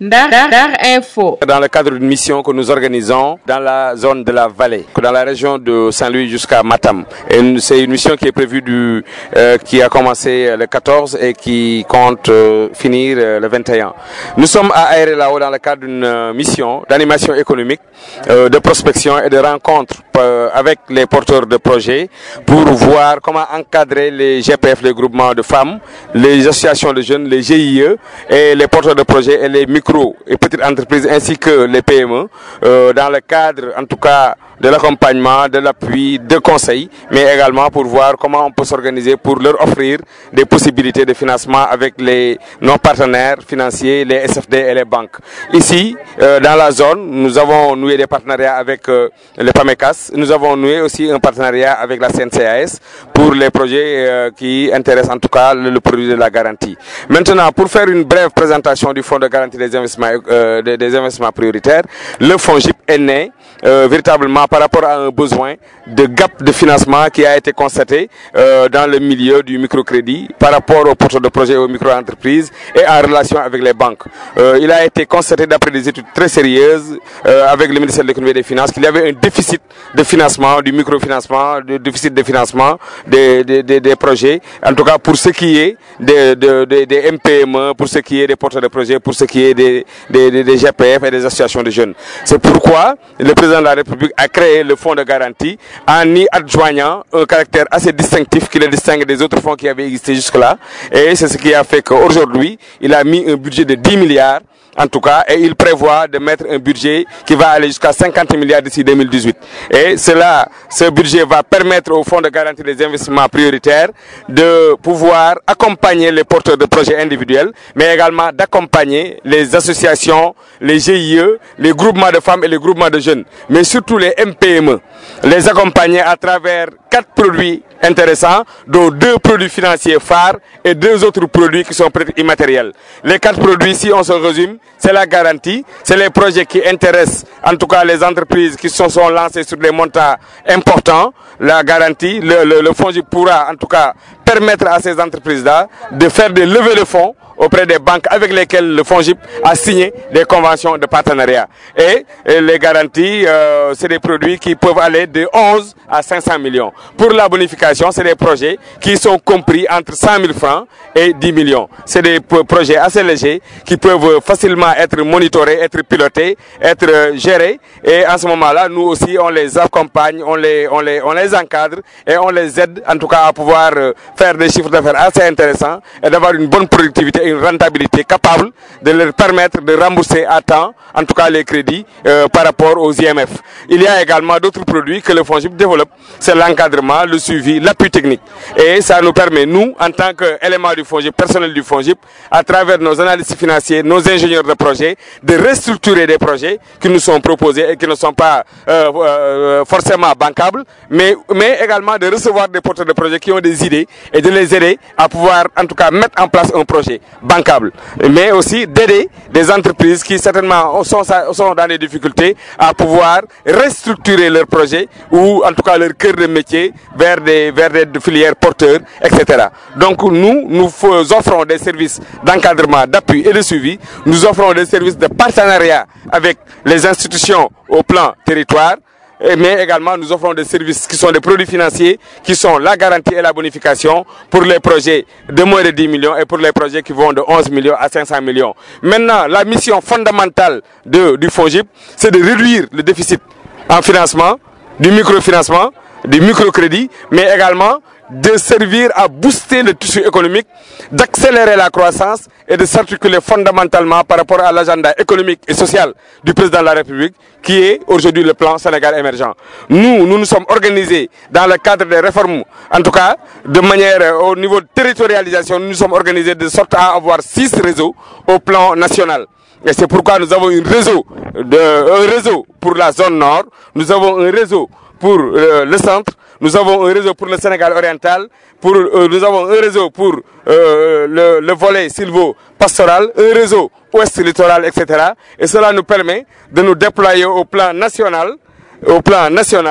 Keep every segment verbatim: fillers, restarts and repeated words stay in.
Ndar, Ndar Info. Dans le cadre d'une mission que nous organisons dans la zone de la vallée, dans la région de Saint-Louis jusqu'à Matam. Et c'est une mission qui est prévue du, euh, qui a commencé le quatorze et qui compte euh, finir euh, le vingt et un. Nous sommes à Aéré-Lao dans le cadre d'une euh, mission d'animation économique, euh, de prospection et de rencontre euh, avec les porteurs de projets pour voir comment encadrer les G P F, les groupements de femmes, les associations de jeunes, les G I E et les porteurs de projets et les micro et petites entreprises ainsi que les P M E euh, dans le cadre en tout cas de l'accompagnement, de l'appui, de conseils, mais également pour voir comment on peut s'organiser pour leur offrir des possibilités de financement avec les nos partenaires financiers, les S F D et les banques. Ici, euh, dans la zone, nous avons noué des partenariats avec euh, le PAMECAS, nous avons noué aussi un partenariat avec la C N C A S pour les projets euh, qui intéressent en tout cas le, le produit de la garantie. Maintenant, pour faire une brève présentation du fonds de garantie des investissements, euh, des, des investissements prioritaires, le FONGIP est né euh, véritablement par rapport à un besoin de gap de financement qui a été constaté euh, dans le milieu du microcrédit par rapport aux porteurs de projets et aux micro-entreprises et en relation avec les banques. Euh, il a été constaté d'après des études très sérieuses euh, avec le ministère de l'économie et des finances qu'il y avait un déficit de financement, du microfinancement, du déficit de financement des, des, des, des projets, en tout cas pour ce qui est des, des, des, des M P M E, pour ce qui est des porteurs de projets, pour ce qui est des, des, des, des G P F et des associations de jeunes. C'est pourquoi le président de la République a créé le fonds de garantie en y adjoignant un caractère assez distinctif qui le distingue des autres fonds qui avaient existé jusque-là. Et c'est ce qui a fait qu'aujourd'hui, il a mis un budget de dix milliards en tout cas, et il prévoit de mettre un budget qui va aller jusqu'à cinquante milliards d'ici deux mille dix-huit. Et cela, ce budget va permettre au fonds de garantie des investissements prioritaires de pouvoir accompagner les porteurs de projets individuels, mais également d'accompagner les associations, les G I E, les groupements de femmes et les groupements de jeunes, mais surtout les M P M E, les accompagner à travers quatre produits intéressants, dont deux produits financiers phares et deux autres produits qui sont peut-être immatériels. Les quatre produits, si on se résume, c'est la garantie, c'est les projets qui intéressent en tout cas les entreprises qui se sont lancées sur des montants importants. La garantie, le, le, le FONGIP pourra en tout cas permettre à ces entreprises-là de faire des levées de fonds auprès des banques avec lesquelles le FONGIP a signé des conventions de partenariat. Et, et les garanties, euh, c'est des produits qui peuvent aller de onze à cinq cents millions. Pour la bonification, c'est des projets qui sont compris entre cent mille francs et dix millions. C'est des projets assez légers qui peuvent facilement être monitorés, être pilotés, être gérés. Et en ce moment-là, nous aussi, on les accompagne, on les, on les, on les encadre et on les aide en tout cas à pouvoir faire des chiffres d'affaires assez intéressants et d'avoir une bonne productivité et une rentabilité capable de leur permettre de rembourser à temps, en tout cas les crédits euh, par rapport aux I M F. Il y a également d'autres produits que le FONGIP développe, c'est l'encadrement, le suivi, l'appui technique. Et ça nous permet, nous, en tant qu'éléments du FONGIP, personnel du FONGIP, à travers nos analystes financiers, nos ingénieurs de projet, de restructurer des projets qui nous sont proposés et qui ne sont pas euh, euh, forcément bancables, mais, mais également de recevoir des porteurs de projets qui ont des idées et de les aider à pouvoir, en tout cas, mettre en place un projet bancable, mais aussi d'aider des entreprises qui certainement sont, sont dans des difficultés à pouvoir restructurer leurs projets ou en tout cas leur cœur de métier vers des, vers des filières porteurs, et cetera. Donc nous, nous offrons des services d'encadrement, d'appui et de suivi, nous offrons des services de partenariat avec les institutions au plan territoire, mais également nous offrons des services qui sont des produits financiers, qui sont la garantie et la bonification pour les projets de moins de dix millions et pour les projets qui vont de onze millions à cinq cents millions. Maintenant, la mission fondamentale de, du FONGIP, c'est de réduire le déficit en financement, du microfinancement, du microcrédit, mais également de servir à booster le tissu économique, d'accélérer la croissance et de s'articuler fondamentalement par rapport à l'agenda économique et social du président de la République, qui est aujourd'hui le plan Sénégal émergent. Nous, nous nous sommes organisés dans le cadre des réformes, en tout cas, de manière au niveau de territorialisation, nous nous sommes organisés de sorte à avoir six réseaux au plan national. Et c'est pourquoi nous avons un réseau, de, un réseau pour la zone nord, nous avons un réseau pour euh, le centre, nous avons un réseau pour le Sénégal oriental, pour, euh, nous avons un réseau pour euh, le, le volet sylvo-pastoral, un réseau ouest littoral, et cetera. Et cela nous permet de nous déployer au plan national, au plan national,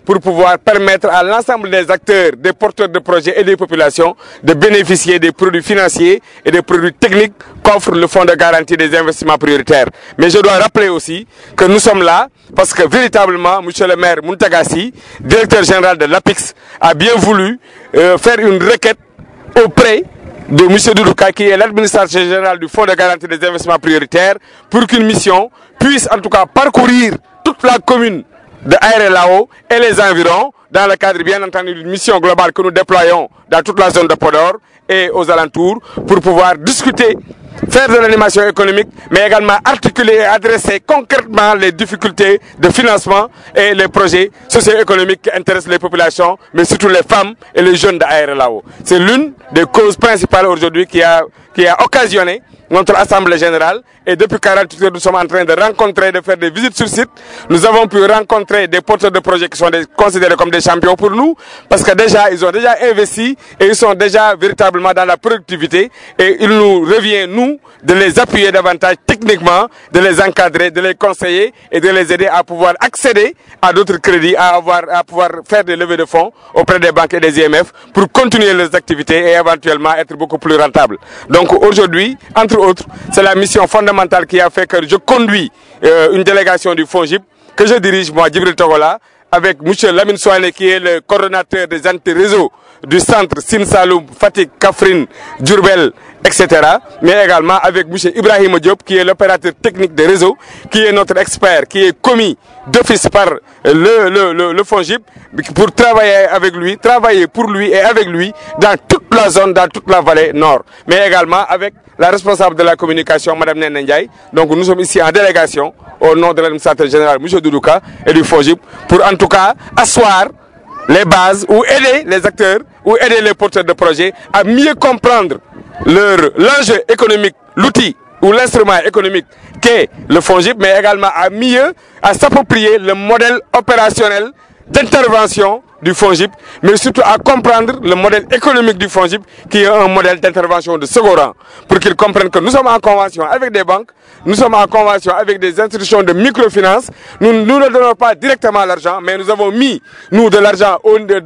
pour pouvoir permettre à l'ensemble des acteurs, des porteurs de projets et des populations de bénéficier des produits financiers et des produits techniques qu'offre le Fonds de garantie des investissements prioritaires. Mais je dois rappeler aussi que nous sommes là parce que véritablement, monsieur le maire Mountaga Sy, directeur général de l'A P I X, a bien voulu euh, faire une requête auprès de M. Doudou Ka, qui est l'administrateur général du Fonds de garantie des investissements prioritaires, pour qu'une mission puisse en tout cas parcourir toute la commune de Aéré Lao et les environs, dans le cadre bien entendu d'une mission globale que nous déployons dans toute la zone de Podor et aux alentours, pour pouvoir discuter, faire de l'animation économique, mais également articuler et adresser concrètement les difficultés de financement et les projets socio-économiques qui intéressent les populations, mais surtout les femmes et les jeunes d'Aéré Lao. C'est l'une des causes principales aujourd'hui qui a, qui a occasionné notre Assemblée Générale, et depuis quarante-huit heures, nous sommes en train de rencontrer, de faire des visites sur site. Nous avons pu rencontrer des porteurs de projets qui sont des, considérés comme des champions pour nous, parce que déjà, ils ont déjà investi et ils sont déjà véritablement dans la productivité, et il nous revient, nous, de les appuyer davantage techniquement, de les encadrer, de les conseiller et de les aider à pouvoir accéder à d'autres crédits, à, avoir, à pouvoir faire des levées de fonds auprès des banques et des I M F pour continuer leurs activités et éventuellement être beaucoup plus rentables. Donc aujourd'hui, entre autres, c'est la mission fondamentale qui a fait que je conduis euh, une délégation du FONGIP que je dirige, moi, Djibril Togola, avec M. Lamine Souane, qui est le coordonnateur des anti-réseaux du centre Sine Saloum, Fatick, Kaffrine, Diourbel, et cetera. Mais également avec M. Ibrahim Diop, qui est l'opérateur technique des réseaux, qui est notre expert, qui est commis d'office par le, le, le, le FONGIP, pour travailler avec lui, travailler pour lui et avec lui dans toute la zone, dans toute la vallée nord. Mais également avec la responsable de la communication, Mme Nene Ndiaye. Donc nous sommes ici en délégation au nom de l'administrateur général, M. Doudou Ka, et du FONGIP, pour en tout cas asseoir les bases ou aider les acteurs ou aider les porteurs de projets à mieux comprendre leur l'enjeu économique, l'outil ou l'instrument économique qu'est le FONGIP, mais également à mieux à s'approprier le modèle opérationnel d'intervention du FONGIP, mais surtout à comprendre le modèle économique du FONGIP, qui est un modèle d'intervention de second rang, pour qu'ils comprennent que nous sommes en convention avec des banques, nous sommes en convention avec des institutions de microfinance. Nous, nous ne donnons pas directement l'argent, mais nous avons mis, nous, de l'argent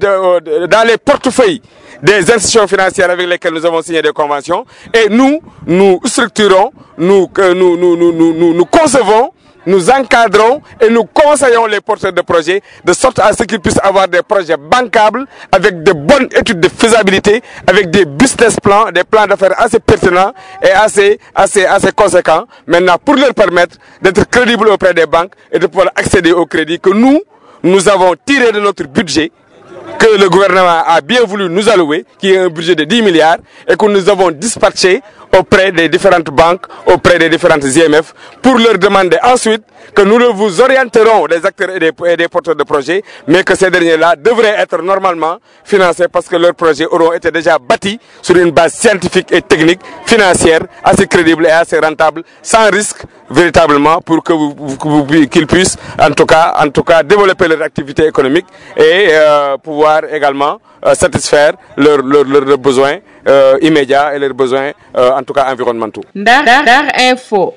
dans les portefeuilles des institutions financières avec lesquelles nous avons signé des conventions, et nous, nous structurons, nous, nous, nous, nous, nous, nous, nous concevons, nous encadrons et nous conseillons les porteurs de projets de sorte à ce qu'ils puissent avoir des projets bancables avec de bonnes études de faisabilité, avec des business plans, des plans d'affaires assez pertinents et assez, assez, assez conséquents. Maintenant, pour leur permettre d'être crédibles auprès des banques et de pouvoir accéder au crédit que nous, nous avons tiré de notre budget, que le gouvernement a bien voulu nous allouer, qui est un budget de dix milliards, et que nous avons dispatché auprès des différentes banques, auprès des différentes I M F, pour leur demander ensuite que nous vous orienterons, les acteurs et des, et des porteurs de projets, mais que ces derniers-là devraient être normalement financés parce que leurs projets auront été déjà bâtis sur une base scientifique et technique, financière, assez crédible et assez rentable, sans risque véritablement, pour que vous, vous, vous, qu'ils puissent en tout cas, en tout cas développer leur activité économique et euh, pouvoir également euh, satisfaire leurs leur, leur, leur besoins euh, immédiats et leurs besoins euh, en tout cas environnementaux. Ndar Ndar Info.